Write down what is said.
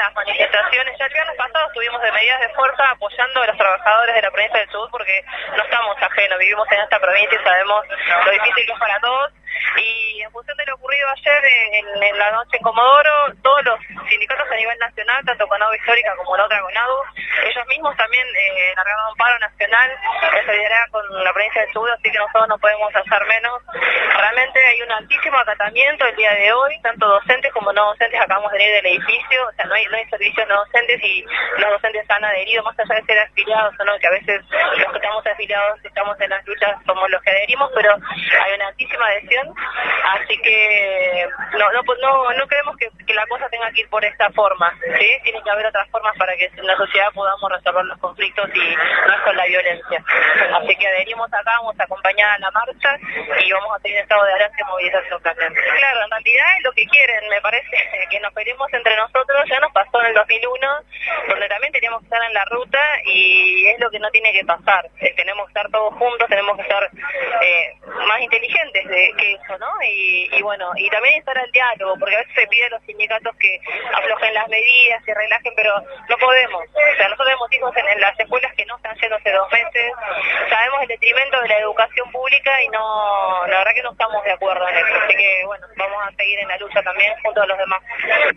las manifestaciones. Ya el viernes pasado estuvimos de medidas de fuerza apoyando a los trabajadores de la provincia del Chubut porque no estamos ajenos, vivimos en esta provincia y sabemos lo difícil que es para todos. Y en función de lo ocurrido ayer en la noche en Comodoro, todos los sindicatos a nivel nacional, tanto CONADU Histórica como la otra CONADU, ellos mismos también largaron un paro nacional en solidaridad con la provincia de Chubut, así que nosotros no podemos hacer menos. Realmente hay un altísimo acatamiento el día de hoy, tanto docentes como no docentes acabamos de venir del edificio, o sea, no hay servicios no docentes y los docentes han adherido, más allá de ser afiliados o no, que a veces los que estamos afiliados estamos en las luchas somos los que adherimos, pero hay una altísima adhesión. Así que no creemos que la cosa tenga que ir por esta forma, ¿sí? Tiene que haber otras formas para que en la sociedad podamos resolver los conflictos y no es con la violencia. Así que adherimos acá, vamos a acompañar a la marcha y vamos a seguir en estado de alerta y movilización también. Claro, en realidad es lo que quieren, me parece, que nos peleemos entre nosotros, ya nos pasó en el 2001, donde también teníamos que estar en la ruta y es lo que no tiene que pasar. Tenemos que estar todos juntos, tenemos que ser más inteligentes que eso, ¿no? Y bueno, y también estar al diálogo, porque a veces se pide a los sindicatos que aflojen las medidas, que relajen, pero no podemos. O sea, nosotros tenemos hijos en las escuelas que no están yendo hace 2 meses, sabemos el detrimento de la educación pública y no, la verdad que no estamos de acuerdo en eso. Así que bueno, vamos a seguir en la lucha también junto a los demás.